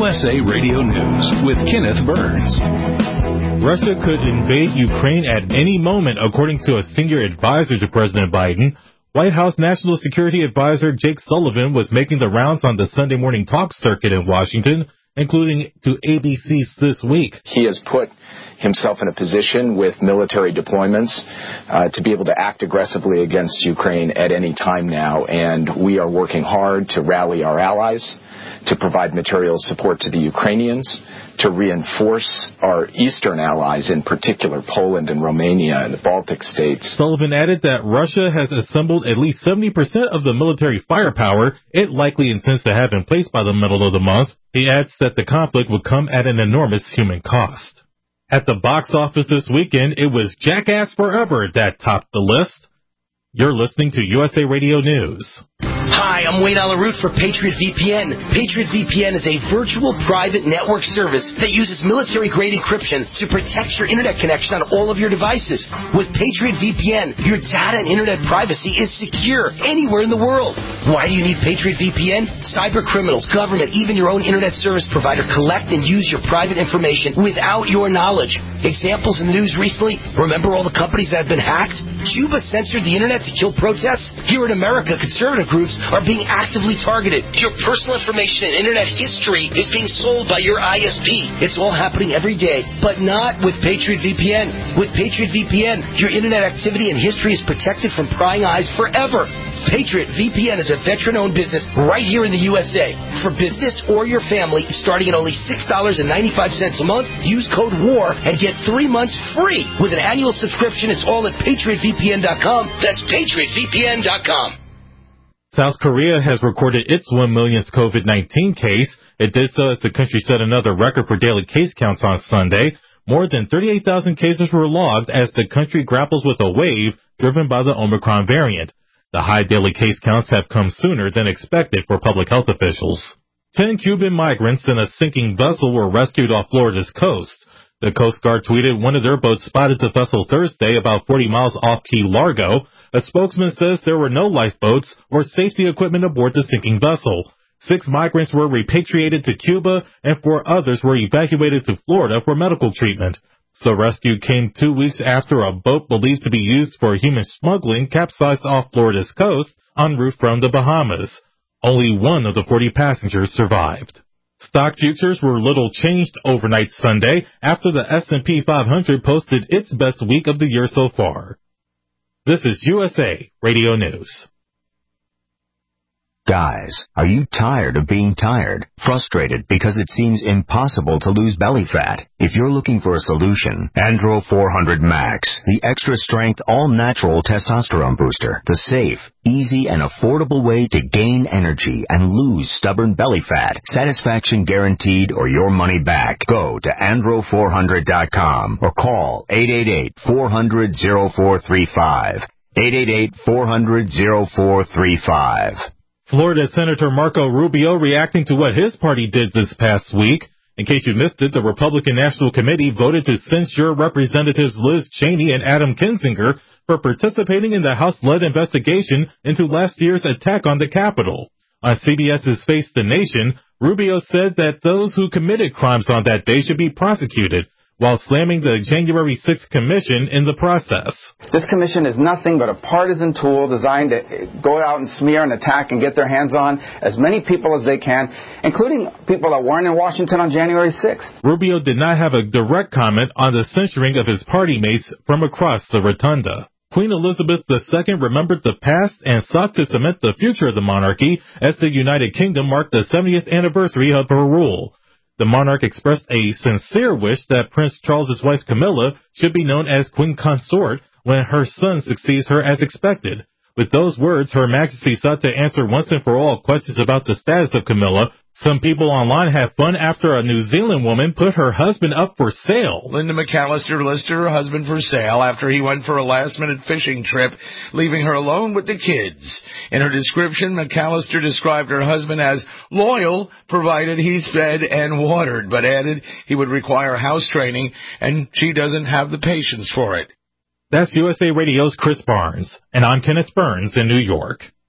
USA Radio News with Kenneth Burns. Russia could invade Ukraine at any moment, according to a senior advisor to President Biden. White House National Security Advisor Jake Sullivan was making the rounds on the Sunday morning talk circuit in Washington, including to ABC's This Week. He has put himself in a position with military deployments to be able to act aggressively against Ukraine at any time now, and we are working hard to rally our allies, to provide material support to the Ukrainians, to reinforce our eastern allies, in particular Poland and Romania and the Baltic states. Sullivan added that Russia has assembled at least 70% of the military firepower it likely intends to have in place by the middle of the month. He adds that the conflict would come at an enormous human cost. At the box office this weekend, it was Jackass Forever that topped the list. You're listening to USA Radio News. Hi, I'm Wayne Alaroot for Patriot VPN. Patriot VPN is a virtual private network service that uses military-grade encryption to protect your internet connection on all of your devices. With Patriot VPN, your data and internet privacy is secure anywhere in the world. Why do you need Patriot VPN? Cyber criminals, government, even your own internet service provider collect and use your private information without your knowledge. Examples in the news recently, remember all the companies that have been hacked? Cuba censored the internet to kill protests? Here in America, conservative groups are being actively targeted. Your personal information and internet history is being sold by your ISP. It's all happening every day, but not with Patriot VPN. With Patriot VPN, your internet activity and history is protected from prying eyes forever. Patriot VPN is a veteran-owned business right here in the USA. For business or your family, starting at only $6.95 a month, use code WAR and get 3 months free. With an annual subscription, it's all at PatriotVPN.com. That's PatriotVPN.com. South Korea has recorded its 1 millionth COVID-19 case. It did so as the country set another record for daily case counts on Sunday. More than 38,000 cases were logged as the country grapples with a wave driven by the Omicron variant. The high daily case counts have come sooner than expected for public health officials. 10 Cuban migrants in a sinking vessel were rescued off Florida's coast. The Coast Guard tweeted one of their boats spotted the vessel Thursday about 40 miles off Key Largo. A spokesman says there were no lifeboats or safety equipment aboard the sinking vessel. 6 migrants were repatriated to Cuba and 4 others were evacuated to Florida for medical treatment. The rescue came 2 weeks after a boat believed to be used for human smuggling capsized off Florida's coast en route from the Bahamas. Only 1 of the 40 passengers survived. Stock futures were little changed overnight Sunday after the S&P 500 posted its best week of the year so far. This is USA Radio News. Guys, are you tired of being tired? Frustrated because it seems impossible to lose belly fat? If you're looking for a solution, Andro 400 Max, the extra strength all-natural testosterone booster, the safe, easy, and affordable way to gain energy and lose stubborn belly fat. Satisfaction guaranteed or your money back. Go to andro400.com or call 888-400-0435. 888-400-0435. Florida Senator Marco Rubio reacting to what his party did this past week. In case you missed it, the Republican National Committee voted to censure Representatives Liz Cheney and Adam Kinzinger for participating in the House-led investigation into last year's attack on the Capitol. On CBS's Face the Nation, Rubio said that those who committed crimes on that day should be prosecuted, while slamming the January 6th commission in the process. This commission is nothing but a partisan tool designed to go out and smear and attack and get their hands on as many people as they can, including people that weren't in Washington on January 6th. Rubio did not have a direct comment on the censuring of his party mates from across the rotunda. Queen Elizabeth II remembered the past and sought to cement the future of the monarchy as the United Kingdom marked the 70th anniversary of her rule. The monarch expressed a sincere wish that Prince Charles's wife Camilla should be known as Queen Consort when her son succeeds her as expected. With those words, Her Majesty sought to answer once and for all questions about the status of Camilla. Some people online had fun after a New Zealand woman put her husband up for sale. Linda McAllister listed her husband for sale after he went for a last-minute fishing trip, leaving her alone with the kids. In her description, McAllister described her husband as loyal, provided he's fed and watered, but added he would require house training, and she doesn't have the patience for it. That's USA Radio's Chris Barnes, and I'm Kenneth Burns in New York.